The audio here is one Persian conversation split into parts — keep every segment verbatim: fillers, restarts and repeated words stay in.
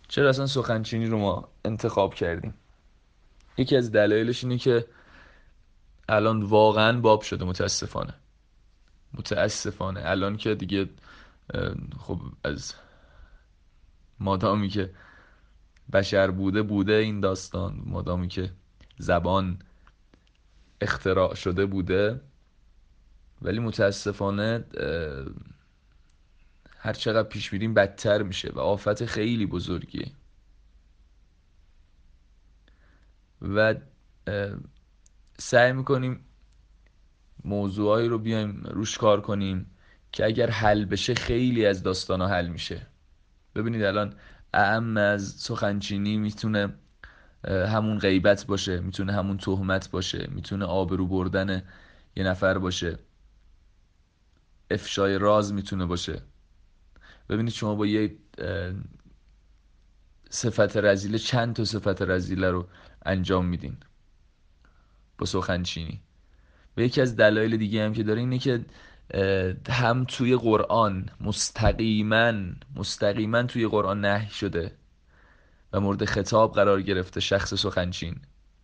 چرا اصلا سخنچینی رو ما انتخاب کردیم؟ یکی از دلایلش اینه که الان واقعا باب شده. متاسفانه متاسفانه الان که دیگه اه، خب از مادامی که بشر بوده بوده این داستان، مادامی که زبان اختراع شده بوده. ولی متاسفانه اه، هر چقدر پیش میریم بدتر میشه و آفت خیلی بزرگیه. و اه، سعی میکنیم موضوعایی رو بیایم روش کار کنیم که اگر حل بشه خیلی از داستانا حل میشه. ببینید الان اعم از سخنچینی میتونه همون غیبت باشه، میتونه همون تهمت باشه، میتونه آبرو بردن یه نفر باشه، افشای راز میتونه باشه. ببینید شما با یه اه، صفت رذیله چند تا صفت رذیله رو انجام میدین با سخنچینی. و یکی از دلایل دیگه هم که داره اینه که اه، هم توی قرآن مستقیما مستقیما توی قرآن نهی شده و مورد خطاب قرار گرفته شخص سخنچین.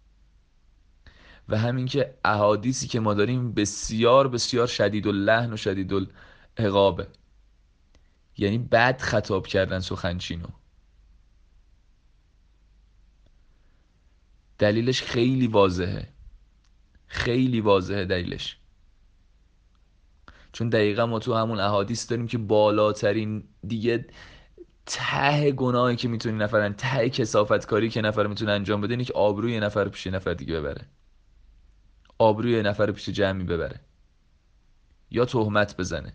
و همین که احادیثی که ما داریم بسیار بسیار شدید اللحن و شدید العقابه، یعنی بد خطاب کردن سخنچینو. دلیلش خیلی واضحه، خیلی واضحه دلیلش. چون دقیقا ما تو همون احادیث داریم که بالاترین دیگه ته گناهی که میتونی نفرن ته کسافت کاری که نفر میتونه انجام بده اینه که آبروی یه نفر پیش یه نفر دیگه ببره، آبروی یه نفر پیش جمعی ببره یا تهمت بزنه.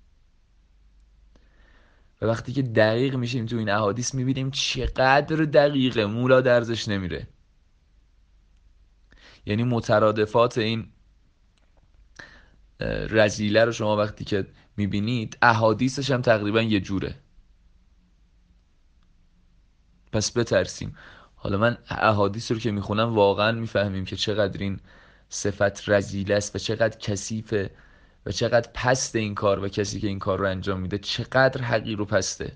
و وقتی که دقیق میشیم تو این احادیث میبینیم چقدر دقیقه، مولا درزش نمیره. یعنی مترادفات این اه، رذیله رو شما وقتی که میبینید احادیثش هم تقریبا یه جوره. پس بترسیم. حالا من احادیث رو که میخونم واقعا میفهمیم که چقدر این صفت رذیله است و چقدر کثیفه و چقدر پست این کار و کسی که این کار رو انجام میده چقدر حقیر و پسته.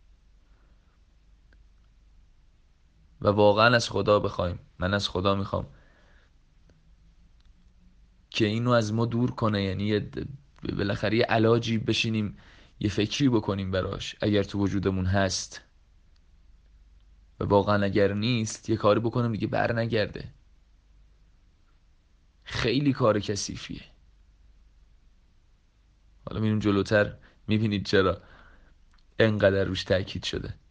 و واقعا از خدا بخوایم، من از خدا میخوام که اینو از ما دور کنه. یعنی یه بالاخره یه علاجی بشینیم یه فکری بکنیم براش اگر تو وجودمون هست. و واقعا اگر نیست یه کاری بکنیم دیگه بر نگرده. خیلی کار کثیفیه. حالا میریم جلوتر میبینید چرا انقدر روش تاکید شده.